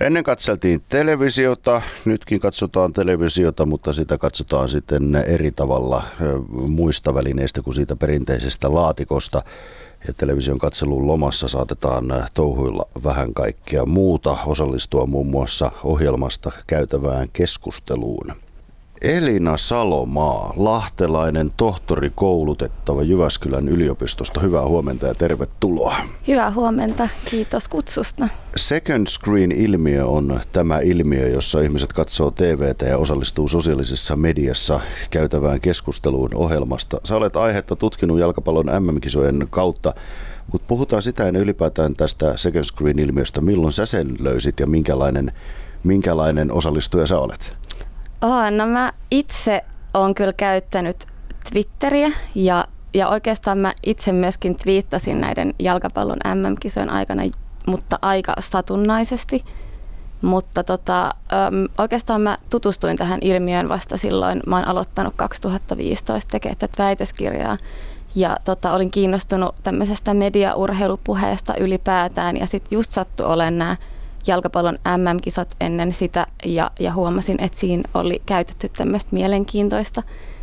Ennen katseltiin televisiota, nytkin katsotaan televisiota, mutta sitä katsotaan sitten eri tavalla muista välineistä kuin siitä perinteisestä laatikosta. Ja television katselun lomassa saatetaan touhuilla vähän kaikkea muuta, osallistua muun muassa ohjelmasta käytävään keskusteluun. Elina Salomaa, lahtelainen tohtori koulutettava Jyväskylän yliopistosta. Hyvää huomenta ja tervetuloa. Hyvää huomenta, kiitos kutsusta. Second screen-ilmiö on tämä ilmiö, jossa ihmiset katsoo TV:tä ja osallistuu sosiaalisessa mediassa käytävään keskusteluun ohjelmasta. Sä olet aihetta tutkinut jalkapallon MM-kisojen kautta, mutta puhutaan sitä ennen ylipäätään tästä second screen-ilmiöstä. Milloin sä sen löysit ja minkälainen osallistuja sä olet? No mä itse olen kyllä käyttänyt Twitteriä ja oikeastaan mä itse myöskin twiittasin näiden jalkapallon MM-kisojen aikana, mutta aika satunnaisesti. Mutta oikeastaan mä tutustuin tähän ilmiöön vasta silloin. Mä oon aloittanut 2015 tekemään tätä väitöskirjaa ja olin kiinnostunut tämmöisestä mediaurheilupuheesta ylipäätään ja sitten just sattui olemaan nämä jalkapallon MM-kisat ennen sitä ja huomasin, että siinä oli käytetty tämmöistä mielenkiintoista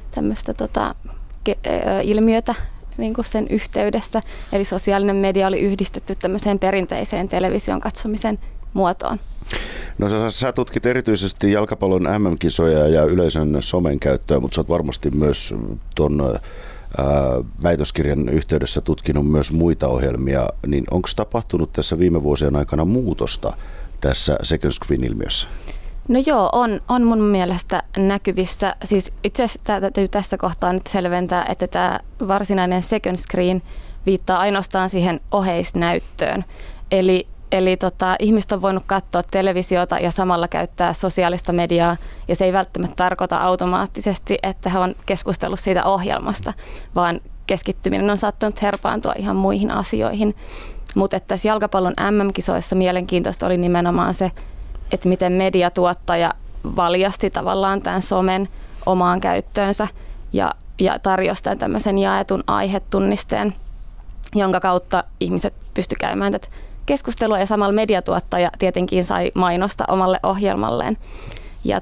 ilmiötä niin kuin sen yhteydessä. Eli sosiaalinen media oli yhdistetty tämmöiseen perinteiseen television katsomisen muotoon. No sä tutkit erityisesti jalkapallon MM-kisoja ja yleisön somen käyttöä, mutta sä oot varmasti myös tuon väitöskirjan yhteydessä tutkinut myös muita ohjelmia, niin onko tapahtunut tässä viime vuosien aikana muutosta tässä second screen-ilmiössä? No joo, on mun mielestä näkyvissä. Siis itse asiassa täytyy tässä kohtaa nyt selventää, että tämä varsinainen second screen viittaa ainoastaan siihen oheisnäyttöön. Eli ihmiset on voinut katsoa televisiota ja samalla käyttää sosiaalista mediaa, ja se ei välttämättä tarkoita automaattisesti, että he on keskustellut siitä ohjelmasta, vaan keskittyminen on saattanut herpaantua ihan muihin asioihin. Mutta tässä jalkapallon MM-kisoissa mielenkiintoista oli nimenomaan se, että miten mediatuottaja valjasti tavallaan tämän somen omaan käyttöönsä ja tarjosi tämän tämmöisen jaetun aihetunnisteen, jonka kautta ihmiset pystyivät käymään tätä keskustelua ja samalla mediatuottaja tietenkin sai mainosta omalle ohjelmalleen. Ja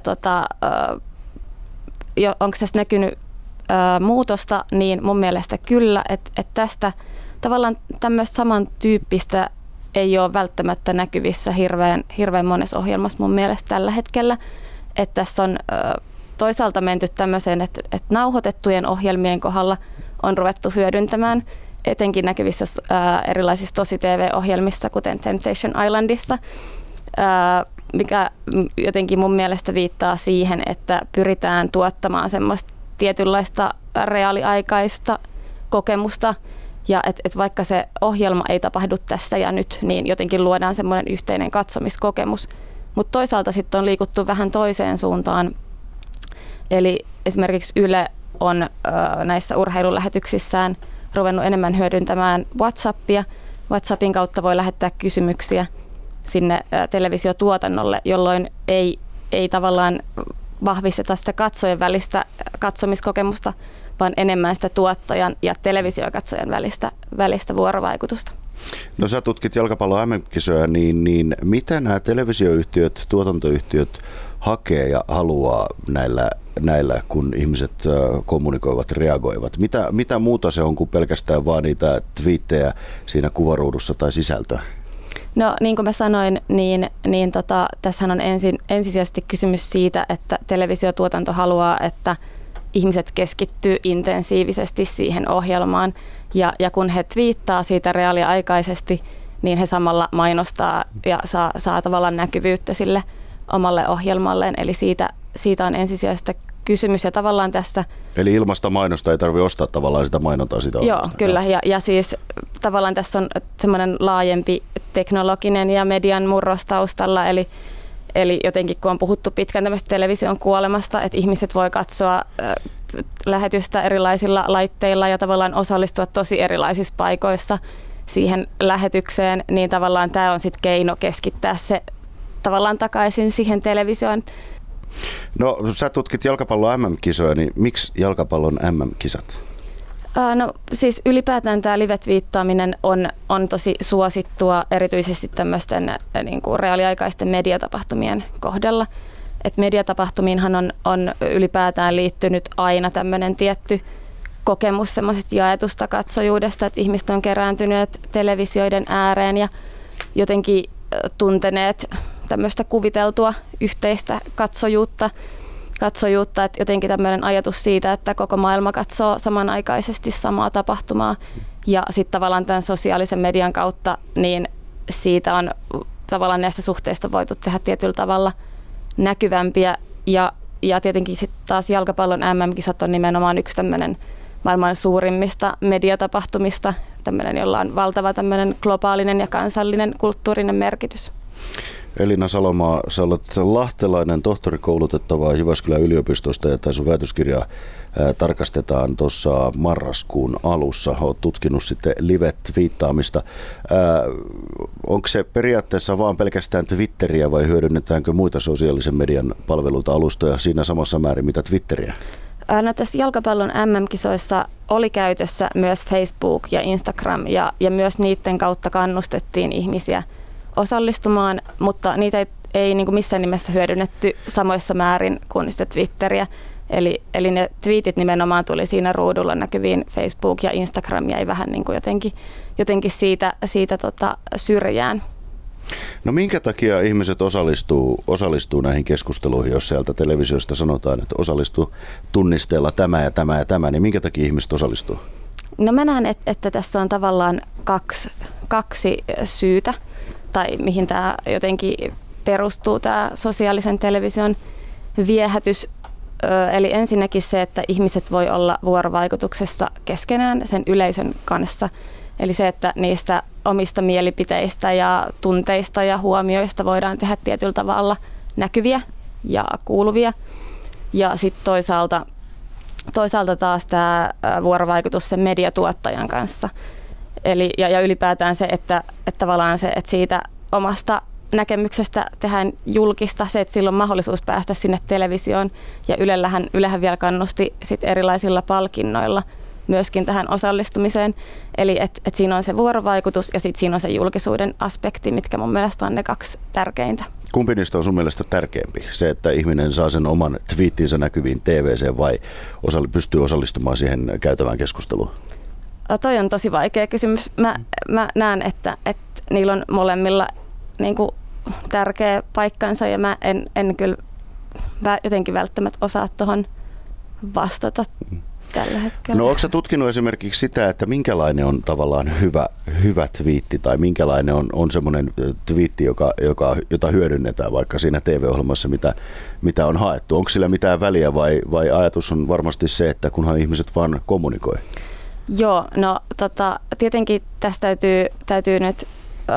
onko tässä näkynyt muutosta, niin mun mielestä kyllä, että tästä tavallaan tämmöistä samantyyppistä ei ole välttämättä näkyvissä hirveän monessa ohjelmassa mun mielestä tällä hetkellä. Että tässä on toisaalta menty tämmöiseen, että nauhoitettujen ohjelmien kohdalla on ruvettu hyödyntämään etenkin näkyvissä erilaisissa tosi-TV-ohjelmissa, kuten Temptation Islandissa, mikä jotenkin mun mielestä viittaa siihen, että pyritään tuottamaan semmoista tietynlaista reaaliaikaista kokemusta, ja että vaikka se ohjelma ei tapahdu tässä ja nyt, niin jotenkin luodaan semmoinen yhteinen katsomiskokemus. Mutta toisaalta sitten on liikuttu vähän toiseen suuntaan, eli esimerkiksi Yle on näissä urheilulähetyksissään ruvennut enemmän hyödyntämään WhatsAppia. WhatsAppin kautta voi lähettää kysymyksiä sinne televisiotuotannolle, jolloin ei tavallaan vahvisteta sitä katsojen välistä katsomiskokemusta, vaan enemmän sitä tuottajan ja televisiokatsojan välistä vuorovaikutusta. No sä tutkit jalkapallon MM-kisoja, niin mitä nämä televisioyhtiöt, tuotantoyhtiöt hakee ja haluaa näillä, kun ihmiset kommunikoivat, reagoivat? Mitä muuta se on kuin pelkästään vaan niitä twiittejä siinä kuvaruudussa tai sisältöä? No niin kuin mä sanoin, niin tässähän on ensisijaisesti kysymys siitä, että televisiotuotanto haluaa, että ihmiset keskittyy intensiivisesti siihen ohjelmaan. Ja kun he twiittaa siitä reaaliaikaisesti, niin he samalla mainostaa ja saa tavallaan näkyvyyttä sille omalle ohjelmalleen. Eli siitä on ensisijaisesti kysymys ja tavallaan tässä... Eli ilmasta mainosta ei tarvitse ostaa tavallaan sitä mainontaa sitä ohjelmasta. Joo, kyllä. Ja siis tavallaan tässä on semmoinen laajempi teknologinen ja median murros taustalla. Eli jotenkin kun on puhuttu pitkään tämmöistä television kuolemasta, että ihmiset voi katsoa lähetystä erilaisilla laitteilla ja tavallaan osallistua tosi erilaisissa paikoissa siihen lähetykseen, niin tavallaan tämä on sitten keino keskittää se tavallaan takaisin siihen televisioon. No sä tutkit jalkapallon MM-kisoja, niin miksi jalkapallon MM-kisat? No siis ylipäätään tämä live-twiittaaminen on tosi suosittua erityisesti tämmöisten niin kuin reaaliaikaisten mediatapahtumien kohdalla. Et mediatapahtumiinhan on ylipäätään liittynyt aina tämmöinen tietty kokemus semmoisesta jaetusta katsojuudesta, että ihmiset on kerääntyneet televisioiden ääreen ja jotenkin tunteneet tämmöistä kuviteltua yhteistä katsojuutta, että jotenkin tämmöinen ajatus siitä, että koko maailma katsoo samanaikaisesti samaa tapahtumaa ja sitten tavallaan tämän sosiaalisen median kautta, niin siitä on tavallaan näistä suhteista voitu tehdä tietyllä tavalla näkyvämpiä ja tietenkin sitten taas jalkapallon MM-kisat on nimenomaan yksi tämmöinen maailman suurimmista mediatapahtumista, tämmöinen, jolla on valtava tämmöinen globaalinen ja kansallinen kulttuurinen merkitys. Elina Salomaa, sä olet lahtelainen tohtorikoulutettava Jyväskylän yliopistosta ja sun väitöskirjaa tarkastetaan tuossa marraskuun alussa. Olet tutkinut sitten live-twiittaamista. Onko se periaatteessa vaan pelkästään Twitteriä vai hyödynnetäänkö muita sosiaalisen median palveluita, alustoja siinä samassa määrin mitä Twitteriä? No, tässä jalkapallon MM-kisoissa oli käytössä myös Facebook ja Instagram ja myös niiden kautta kannustettiin ihmisiä osallistumaan, mutta niitä ei niin kuin missään nimessä hyödynnetty samoissa määrin kuin sitä Twitteriä. Eli ne twiitit nimenomaan tuli siinä ruudulla näkyviin, Facebook ja Instagram jäi vähän niin kuin jotenkin siitä syrjään. No minkä takia ihmiset osallistuu näihin keskusteluihin, jos sieltä televisiosta sanotaan, että osallistuu tunnisteella tämä ja tämä ja tämä, niin minkä takia ihmiset osallistuu? No mä näen, että tässä on tavallaan kaksi syytä, tai mihin tämä jotenkin perustuu, tämä sosiaalisen television viehätys. Eli ensinnäkin se, että ihmiset voi olla vuorovaikutuksessa keskenään sen yleisön kanssa. Eli se, että niistä omista mielipiteistä ja tunteista ja huomioista voidaan tehdä tietyllä tavalla näkyviä ja kuuluvia. Ja sitten toisaalta taas tämä vuorovaikutus sen mediatuottajan kanssa. Eli, ja ylipäätään se, että tavallaan se, että siitä omasta näkemyksestä tehdään julkista, se, että sillä on mahdollisuus päästä sinne televisioon. Ja Ylehän vielä kannusti sit erilaisilla palkinnoilla myöskin tähän osallistumiseen. Eli että siinä on se vuorovaikutus ja sitten siinä on se julkisuuden aspekti, mitkä mun mielestä on ne kaksi tärkeintä. Kumpi niistä on sun mielestä tärkeämpi? Se, että ihminen saa sen oman twiittinsä näkyviin TV:seen vai pystyy osallistumaan siihen käytävään keskusteluun? Toi on tosi vaikea kysymys. Mä näen, että niillä on molemmilla niin kuin tärkeä paikkansa ja mä en kyllä jotenkin välttämättä osaa tuohon vastata tällä hetkellä. No ootko sä tutkinut esimerkiksi sitä, että minkälainen on tavallaan hyvä twiitti tai minkälainen on semmoinen twiitti, jota hyödynnetään vaikka siinä TV-ohjelmassa, mitä on haettu? Onko sillä mitään väliä vai ajatus on varmasti se, että kunhan ihmiset vaan kommunikoi? Joo, no tietenkin tästä täytyy nyt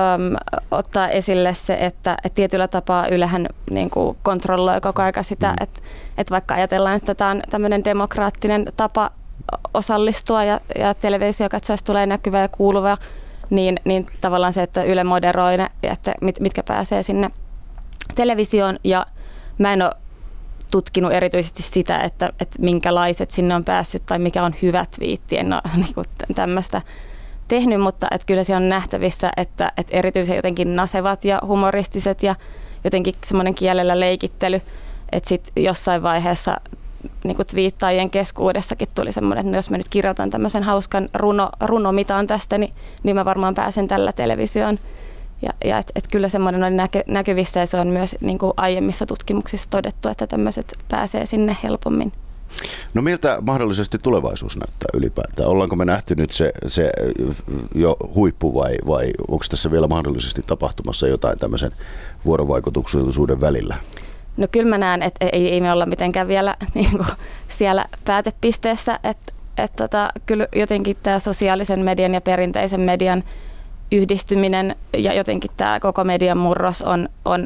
ottaa esille se, että tietyllä tapaa Ylehän niin kuin kontrolloi koko ajan sitä, että vaikka ajatellaan, että tämä on tämmöinen demokraattinen tapa osallistua ja televisiokatsojasta tulee näkyvä ja kuuluva, niin tavallaan se, että Yle moderoi ne, että mitkä pääsee sinne televisioon. Ja mä en ole tutkinut erityisesti sitä, että minkälaiset sinne on päässyt tai mikä on hyvä twiitti. En ole niin kuin tämmöistä tehnyt, mutta että kyllä siellä on nähtävissä, että erityisen jotenkin nasevat ja humoristiset ja jotenkin semmoinen kielellä leikittely, että sitten jossain vaiheessa niin kuin twiittaajien keskuudessakin tuli semmoinen, että jos mä nyt kirjoitan tämmöisen hauskan runomitaan tästä, niin mä varmaan pääsen tällä televisioon. Ja et kyllä semmoinen on näkyvissä ja se on myös niin kuin aiemmissa tutkimuksissa todettu, että tämmöiset pääsee sinne helpommin. No miltä mahdollisesti tulevaisuus näyttää ylipäätään? Ollaanko me nähty nyt se jo huippu vai onko tässä vielä mahdollisesti tapahtumassa jotain tämmöisen vuorovaikutuksellisuuden välillä? No kyllä mä näen, että ei me olla mitenkään vielä niin kuin siellä päätepisteessä, että kyllä jotenkin tämä sosiaalisen median ja perinteisen median yhdistyminen ja jotenkin tämä koko median murros on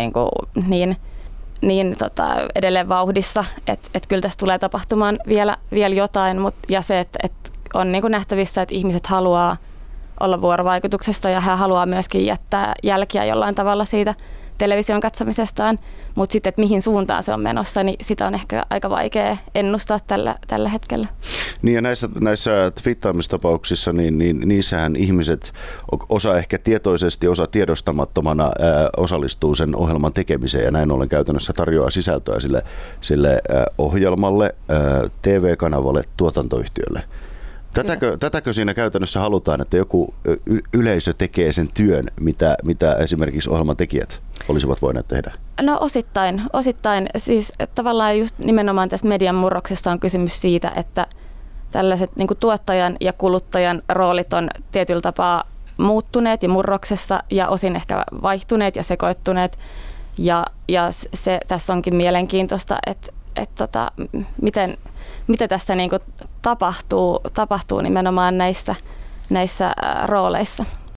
niin edelleen vauhdissa, että kyllä tässä tulee tapahtumaan vielä jotain, ja se, että on niin kuin nähtävissä, että ihmiset haluaa olla vuorovaikutuksessa ja he haluaa myöskin jättää jälkiä jollain tavalla siitä television katsomisestaan, mutta sitten, että mihin suuntaan se on menossa, niin sitä on ehkä aika vaikea ennustaa tällä hetkellä. Niin ja näissä twiittaamistapauksissa, niin niissähän ihmiset, osa ehkä tietoisesti, osa tiedostamattomana osallistuu sen ohjelman tekemiseen ja näin ollen käytännössä tarjoaa sisältöä sille ohjelmalle, TV-kanavalle, tuotantoyhtiölle. Tätäkö siinä käytännössä halutaan, että joku yleisö tekee sen työn, mitä esimerkiksi ohjelman tekijät olisivat voineet tehdä? No osittain. Siis tavallaan just nimenomaan tästä median murroksesta on kysymys siitä, että tällaiset niin kuin tuottajan ja kuluttajan roolit on tietyllä tapaa muuttuneet ja murroksessa ja osin ehkä vaihtuneet ja sekoittuneet. Ja se tässä onkin mielenkiintoista, että mitä tässä niin kuin tapahtuu nimenomaan näissä rooleissa.